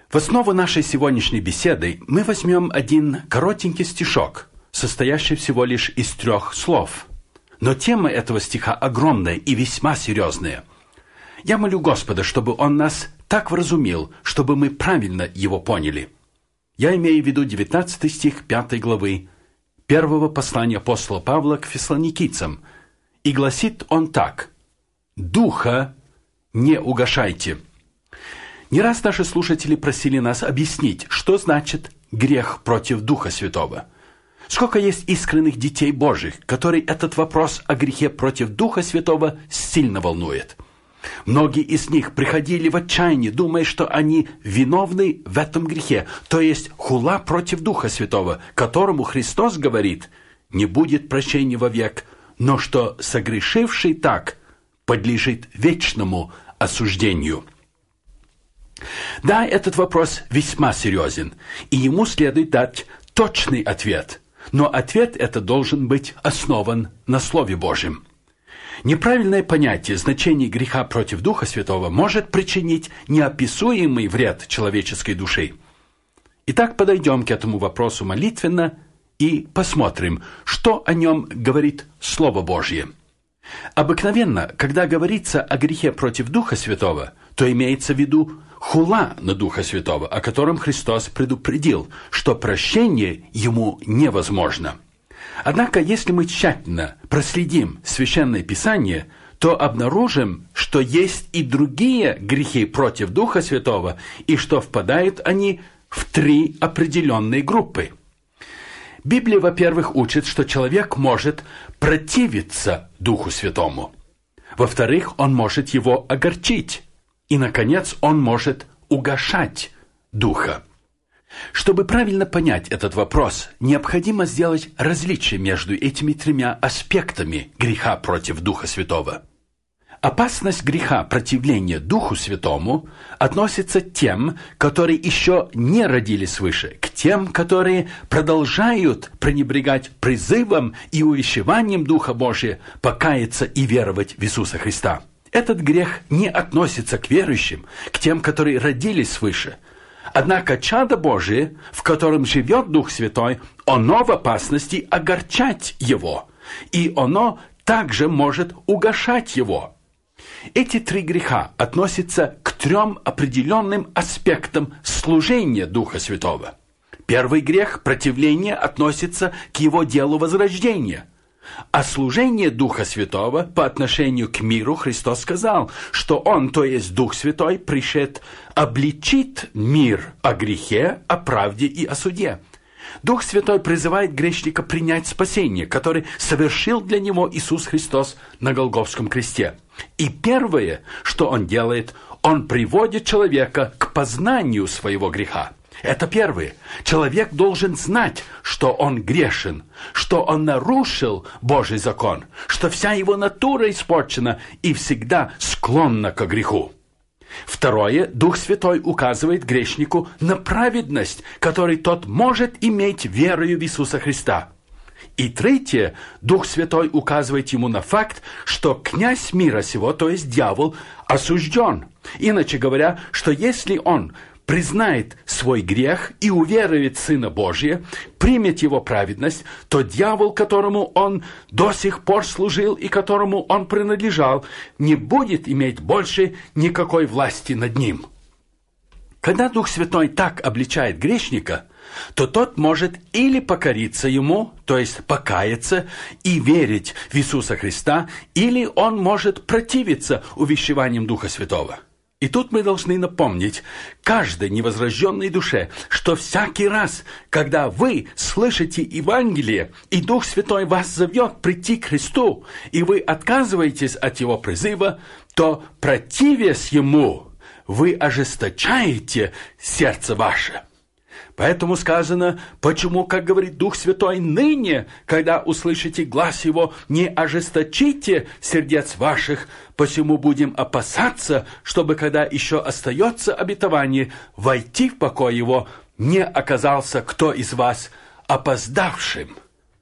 В основу нашей сегодняшней беседы мы возьмем один коротенький стишок, состоящий всего лишь из 3 слов. Но тема этого стиха огромная и весьма серьезная. Я молю Господа, чтобы Он нас так вразумил, чтобы мы правильно его поняли. Я имею в виду 19 стих 5 главы 1 послания апостола Павла к фессалоникийцам. И гласит он так: «Духа не угашайте». Не раз наши слушатели просили нас объяснить, что значит грех против Духа Святого. Сколько есть искренних детей Божьих, которые этот вопрос о грехе против Духа Святого сильно волнует. Многие из них приходили в отчаяние, думая, что они виновны в этом грехе, то есть хула против Духа Святого, которому Христос говорит: «Не будет прощения вовек, но что согрешивший так подлежит вечному осуждению». Да, этот вопрос весьма серьезен, и ему следует дать точный ответ, но ответ этот должен быть основан на Слове Божьем. Неправильное понятие значения греха против Духа Святого может причинить неописуемый вред человеческой душе. Итак, подойдем к этому вопросу молитвенно и посмотрим, что о нем говорит Слово Божье. Обыкновенно, когда говорится о грехе против Духа Святого, то имеется в виду хула на Духа Святого, о котором Христос предупредил, что прощение ему невозможно. Однако, если мы тщательно проследим Священное Писание, то обнаружим, что есть и другие грехи против Духа Святого, и что впадают они в 3 определенные группы. Библия, во-первых, учит, что человек может противиться Духу Святому. Во-вторых, он может его огорчить. И, наконец, он может угашать Духа. Чтобы правильно понять этот вопрос, необходимо сделать различие между этими 3 аспектами греха против Духа Святого. Опасность греха противления Духу Святому относится к тем, которые еще не родились свыше, к тем, которые продолжают пренебрегать призывом и увещеванием Духа Божия покаяться и веровать в Иисуса Христа. Этот грех не относится к верующим, к тем, которые родились свыше. Однако чадо Божие, в котором живет Дух Святой, оно в опасности огорчать его, и оно также может угашать его. Эти 3 греха относятся к 3 определенным аспектам служения Духа Святого. Первый грех, противление, относится к его делу возрождения. А служение Духа Святого по отношению к миру Христос сказал, что Он, то есть Дух Святой, пришед обличит мир о грехе, о правде и о суде. Дух Святой призывает грешника принять спасение, которое совершил для него Иисус Христос на Голгофском кресте. И первое, что Он делает, Он приводит человека к познанию своего греха. Это первое. Человек должен знать, что он грешен, что он нарушил Божий закон, что вся его натура испорчена и всегда склонна к греху. Второе, Дух Святой указывает грешнику на праведность, которую тот может иметь верою в Иисуса Христа. И третье, Дух Святой указывает ему на факт, что князь мира сего, то есть дьявол, осужден. Иначе говоря, что если он признает свой грех и уверует в Сына Божия, примет его праведность, то дьявол, которому он до сих пор служил и которому он принадлежал, не будет иметь больше никакой власти над ним. Когда Дух Святой так обличает грешника, то тот может или покориться ему, то есть покаяться и верить в Иисуса Христа, или он может противиться увещеваниям Духа Святого. И тут мы должны напомнить каждой невозрожденной душе, что всякий раз, когда вы слышите Евангелие, и Дух Святой вас зовет прийти к Христу, и вы отказываетесь от Его призыва, то, противясь Ему, вы ожесточаете сердце ваше. Поэтому сказано, почему, как говорит Дух Святой, ныне, когда услышите глас Его, не ожесточите сердец ваших, посему будем опасаться, чтобы, когда еще остается обетование, войти в покой Его, не оказался кто из вас опоздавшим.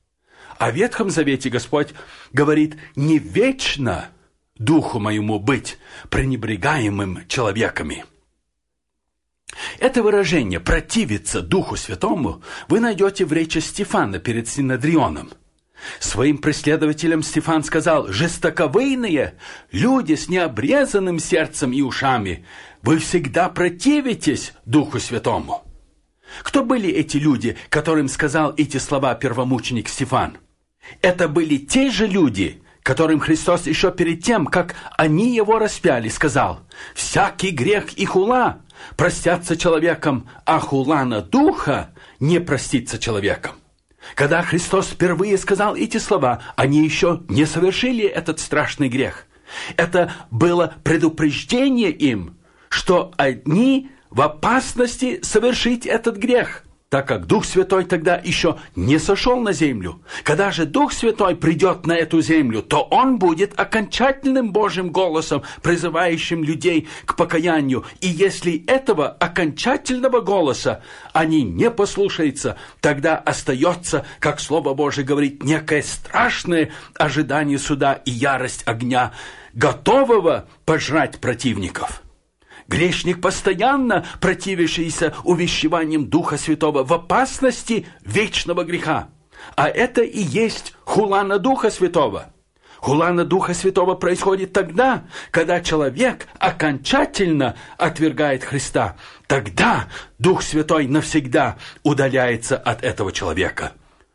О Ветхом Завете Господь говорит, не вечно Духу моему быть пренебрегаемым человеками. Это выражение «противиться Духу Святому» вы найдете в речи Стефана перед Синедрионом. Своим преследователям Стефан сказал: «Жестоковыйные, люди с необрезанным сердцем и ушами, вы всегда противитесь Духу Святому». Кто были эти люди, которым сказал эти слова первомученик Стефан? Это были те же люди, которым Христос еще перед тем, как они его распяли, сказал: «Всякий грех и хула простятся человеком, а хула на Духа не простится человеком». Когда Христос впервые сказал эти слова, они еще не совершили этот страшный грех. Это было предупреждение им, что они в опасности совершить этот грех, так как Дух Святой тогда еще не сошел на землю. Когда же Дух Святой придет на эту землю, то Он будет окончательным Божьим голосом, призывающим людей к покаянию. И если этого окончательного голоса они не послушаются, тогда остается, как Слово Божие говорит, некое страшное ожидание суда и ярость огня, готового пожрать противников. Грешник, постоянно противившийся увещеваниям Духа Святого, в опасности вечного греха. А это и есть хула на Духа Святого. Хула на Духа Святого происходит тогда, когда человек окончательно отвергает Христа. Тогда Дух Святой навсегда удаляется от этого человека.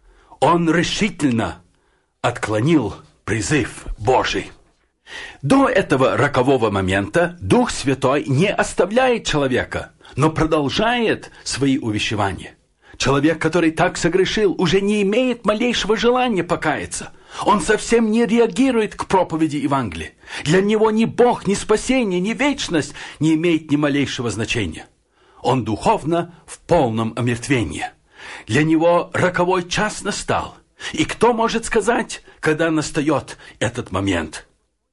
Он решительно отклонил призыв Божий. До этого рокового момента Дух Святой не оставляет человека, но продолжает свои увещевания. Человек, который так согрешил, уже не имеет малейшего желания покаяться. Он совсем не реагирует к проповеди Евангелия. Для него ни Бог, ни спасение, ни вечность не имеет ни малейшего значения. Он духовно в полном омертвении. Для него роковой час настал. И кто может сказать, когда настает этот момент?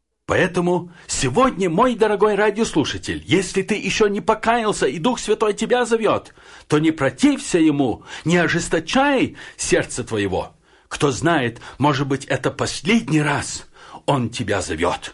Поэтому сегодня, мой дорогой радиослушатель, если ты еще не покаялся и Дух Святой тебя зовет, то не протився Ему, не ожесточай сердце твоего. Кто знает, может быть, это последний раз Он тебя зовет.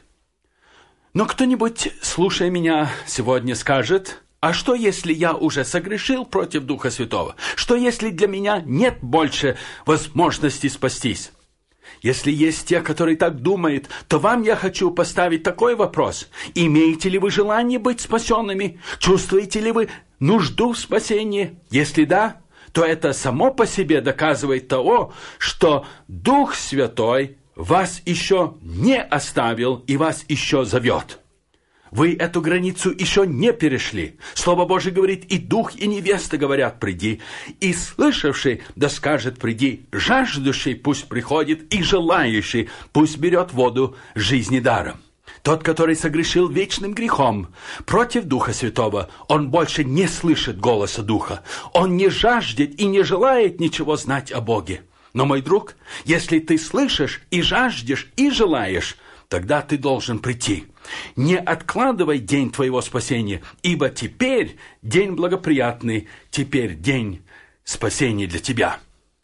Но кто-нибудь, слушая меня сегодня, скажет: а что, если я уже согрешил против Духа Святого? Что, если для меня нет больше возможности спастись? Если есть те, которые так думают, то вам я хочу поставить такой вопрос. Имеете ли вы желание быть спасенными? Чувствуете ли вы нужду в спасении? Если да, то это само по себе доказывает того, что Дух Святой вас еще не оставил и вас еще зовет. Вы эту границу еще не перешли. Слово Божие говорит: и дух, и невеста говорят: приди. И слышавший да скажет: приди. Жаждущий пусть приходит, и желающий пусть берет воду жизни даром. Тот, который согрешил вечным грехом против Духа Святого, он больше не слышит голоса Духа. Он не жаждет и не желает ничего знать о Боге. Но, мой друг, если ты слышишь и жаждешь и желаешь, тогда ты должен прийти. Не откладывай день твоего спасения, ибо теперь день благоприятный, теперь день спасения для тебя.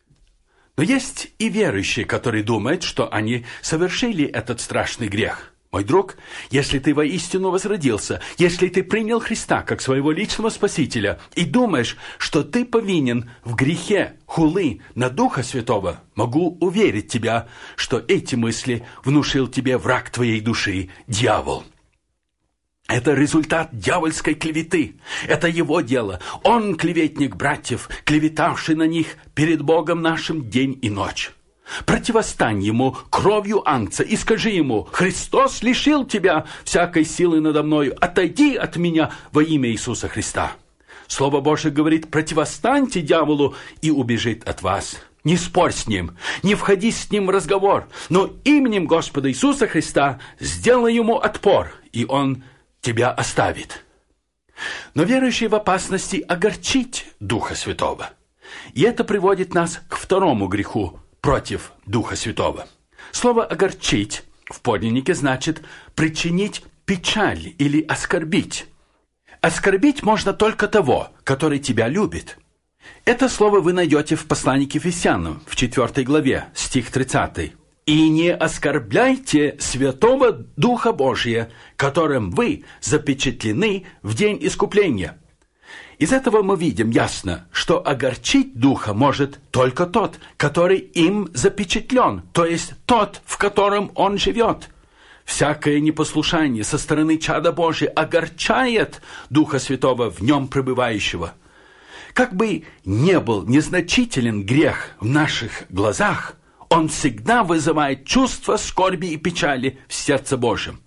Но есть и верующие, которые думают, что они совершили этот страшный грех. Мой друг, если ты воистину возродился, если ты принял Христа как своего личного Спасителя и думаешь, что ты повинен в грехе хулы на Духа Святого, могу уверить тебя, что эти мысли внушил тебе враг твоей души, дьявол. Это результат дьявольской клеветы. Это его дело. Он клеветник братьев, клеветавший на них перед Богом нашим день и ночь. Противостань ему кровью ангца и скажи ему: Христос лишил тебя всякой силы надо мною, отойди от меня во имя Иисуса Христа. Слово Божие говорит: противостаньте дьяволу, и убежит от вас. Не спорь с ним, не входи с ним в разговор, но именем Господа Иисуса Христа сделай ему отпор, и он тебя оставит. Но верующий в опасности огорчить Духа Святого. И это приводит нас к второму греху против Духа Святого. Слово «огорчить» в подлиннике значит причинить печаль или оскорбить. Оскорбить можно только того, который тебя любит. Это слово вы найдете в послании к Ефесянам, в 4 главе, стих 30. «И не оскорбляйте Святого Духа Божия, которым вы запечатлены в день искупления». Из этого мы видим ясно, что огорчить Духа может только тот, который им запечатлен, то есть тот, в котором он живет. Всякое непослушание со стороны чада Божия огорчает Духа Святого в нем пребывающего. Как бы не был незначителен грех в наших глазах, он всегда вызывает чувство скорби и печали в сердце Божьем.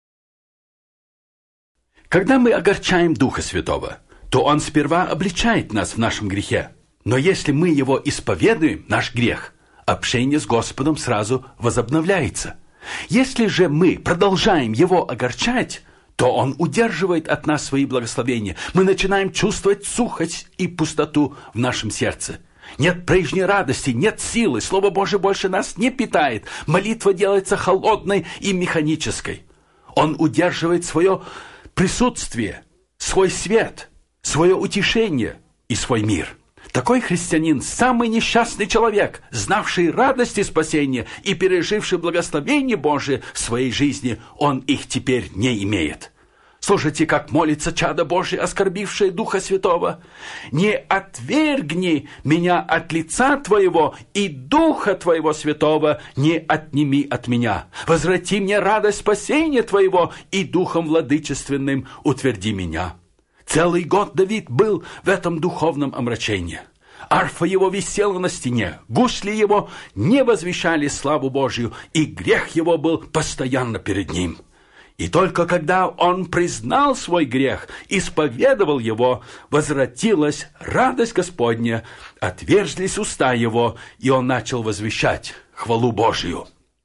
Когда мы огорчаем Духа Святого, то Он сперва обличает нас в нашем грехе. Но если мы его исповедуем, наш грех, общение с Господом сразу возобновляется. Если же мы продолжаем его огорчать, то Он удерживает от нас свои благословения. Мы начинаем чувствовать сухость и пустоту в нашем сердце. Нет прежней радости, нет силы, Слово Божие больше нас не питает. Молитва делается холодной и механической. Он удерживает свое присутствие, свой свет, свое утешение и свой мир. Такой христианин – самый несчастный человек, знавший радости спасения и переживший благословение Божие в своей жизни. Он их теперь не имеет. Слушайте, как молится чадо Божие, оскорбившее Духа Святого. «Не отвергни меня от лица Твоего, и Духа Твоего Святого не отними от меня. Возврати мне радость спасения Твоего, и Духом владычественным утверди меня». Целый год Давид был в этом духовном омрачении. Арфа его висела на стене, гусли его не возвещали славу Божию, и грех его был постоянно перед ним. И только когда он признал свой грех, исповедовал его, возвратилась радость Господня, отверзлись уста его, и он начал возвещать хвалу Божию.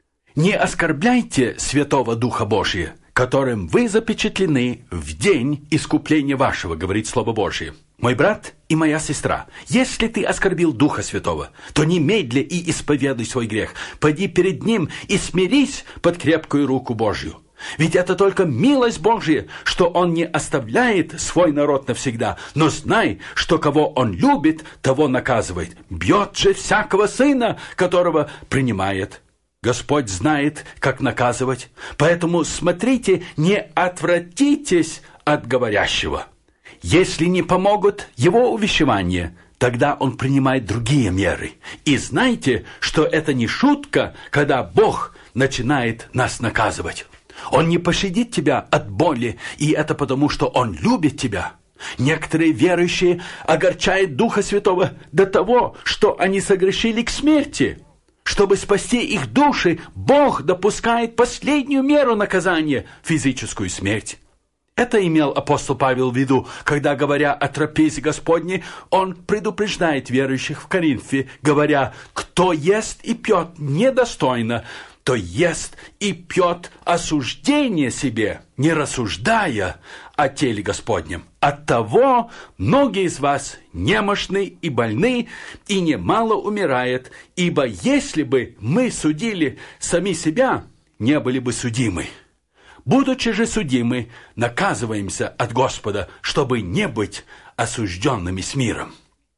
Не оскорбляйте Святого Духа Божия, которым вы запечатлены в день искупления вашего, говорит Слово Божие. Мой брат и моя сестра, если ты оскорбил Духа Святого, то немедля и исповедуй свой грех. Пойди перед Ним и смирись под крепкую руку Божью. Ведь это только милость Божья, что Он не оставляет свой народ навсегда. Но знай, что кого Он любит, того наказывает. Бьет же всякого сына, которого принимает. Господь знает, как наказывать. Поэтому смотрите, не отвратитесь от говорящего. Если не помогут его увещевания, тогда он принимает другие меры. И знайте, что это не шутка, когда Бог начинает нас наказывать. Он не пощадит тебя от боли, и это потому, что Он любит тебя. Некоторые верующие огорчают Духа Святого до того, что они согрешили к смерти. Чтобы спасти их души, Бог допускает последнюю меру наказания – физическую смерть. Это имел апостол Павел в виду, когда, говоря о трапезе Господней, он предупреждает верующих в Коринфе, говоря: «Кто ест и пьет недостойно, то ест и пьет осуждение себе, не рассуждая о теле Господнем. Оттого многие из вас немощны и больны, и немало умирает, ибо если бы мы судили сами себя, не были бы судимы. Будучи же судимы, наказываемся от Господа, чтобы не быть осужденными с миром».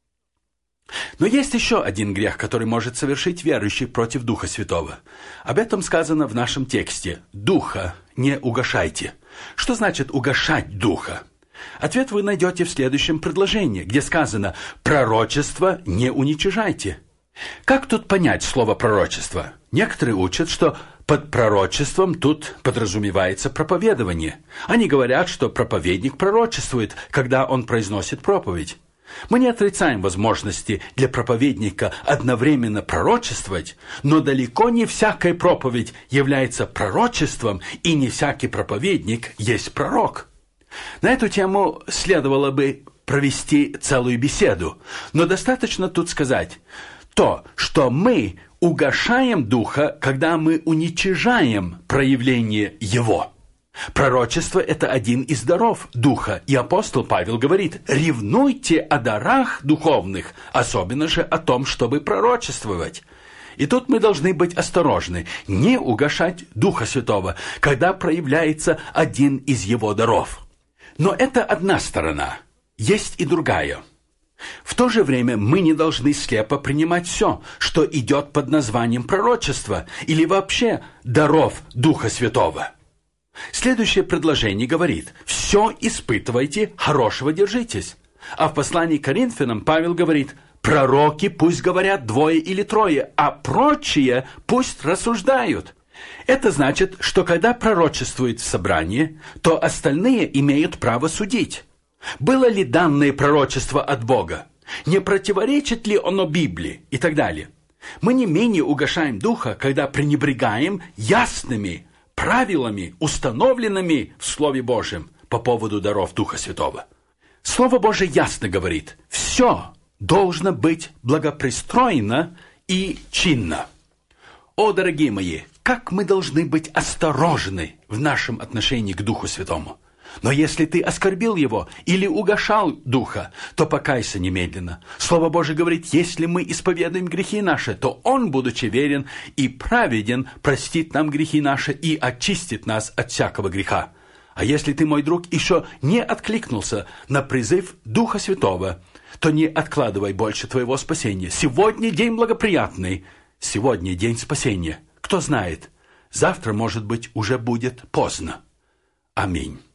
Но есть еще один грех, который может совершить верующий против Духа Святого. Об этом сказано в нашем тексте: «Духа не угашайте». Что значит угашать Духа? Ответ вы найдете в следующем предложении, где сказано: «Пророчество не уничижайте». Как тут понять слово «пророчество»? Некоторые учат, что под пророчеством тут подразумевается проповедование. Они говорят, что проповедник пророчествует, когда он произносит проповедь. Мы не отрицаем возможности для проповедника одновременно пророчествовать, но далеко не всякая проповедь является пророчеством, и не всякий проповедник есть пророк. На эту тему следовало бы провести целую беседу, но достаточно тут сказать то, что мы угашаем Духа, когда мы уничижаем проявление Его. Пророчество – это один из даров Духа, и апостол Павел говорит: «Ревнуйте о дарах духовных, особенно же о том, чтобы пророчествовать». И тут мы должны быть осторожны, не угашать Духа Святого, когда проявляется один из Его даров. Но это одна сторона, есть и другая. В то же время мы не должны слепо принимать все, что идет под названием пророчества или вообще даров Духа Святого. Следующее предложение говорит: «Все испытывайте, хорошего держитесь». А в послании к Коринфянам Павел говорит: пророки пусть говорят 2 или 3, а прочие пусть рассуждают. Это значит, что когда пророчествует в собрании, то остальные имеют право судить. Было ли данное пророчество от Бога? Не противоречит ли оно Библии? И так далее. Мы не менее угошаем духа, когда пренебрегаем ясными правилами, установленными в Слове Божьем по поводу даров Духа Святого. Слово Божие ясно говорит: все должно быть благопристроено и чинно. О, дорогие мои, как мы должны быть осторожны в нашем отношении к Духу Святому. Но если ты оскорбил его или угошал Духа, то покайся немедленно. Слово Божие говорит: если мы исповедуем грехи наши, то Он, будучи верен и праведен, простит нам грехи наши и очистит нас от всякого греха. А если ты, мой друг, еще не откликнулся на призыв Духа Святого, то не откладывай больше твоего спасения. Сегодня день благоприятный, сегодня день спасения. Кто знает, завтра, может быть, уже будет поздно. Аминь.